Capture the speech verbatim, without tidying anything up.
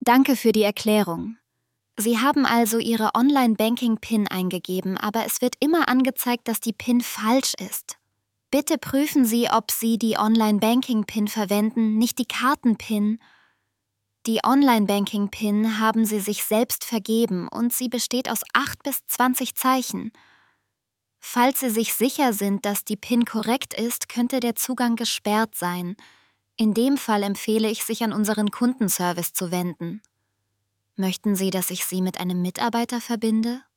Danke für die Erklärung. Sie haben also Ihre Online-Banking-PIN eingegeben, aber es wird immer angezeigt, dass die PIN falsch ist. Bitte prüfen Sie, ob Sie die Online-Banking-PIN verwenden, nicht die Karten-PIN. Die Online-Banking-PIN haben Sie sich selbst vergeben und sie besteht aus acht bis zwanzig Zeichen. Falls Sie sich sicher sind, dass die PIN korrekt ist, könnte der Zugang gesperrt sein. In dem Fall empfehle ich, sich an unseren Kundenservice zu wenden. Möchten Sie, dass ich Sie mit einem Mitarbeiter verbinde?